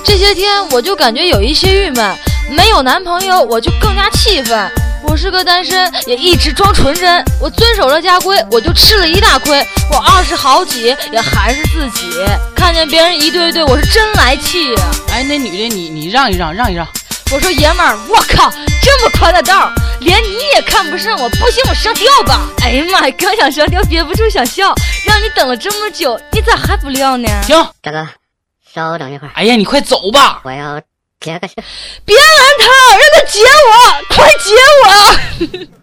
这些天我就感觉有一些郁闷，没有男朋友我就更加气愤。我是个单身，也一直装纯真。我遵守了家规，我就吃了一大亏。我20好几，也还是自己。看见别人一对一对，我是真来气呀！ 哎，那女的，你让一让。 我说爷们儿，我靠，这么宽的道，连你也看不上我，不行我上吊吧！哎呀妈呀，刚想上吊，憋不住想笑。让你等了这么久，你咋还不撂呢？ 行， 大哥，稍等一会儿。 哎呀，你快走吧！ 我要接个信。 别拦他，让他接我，快接我！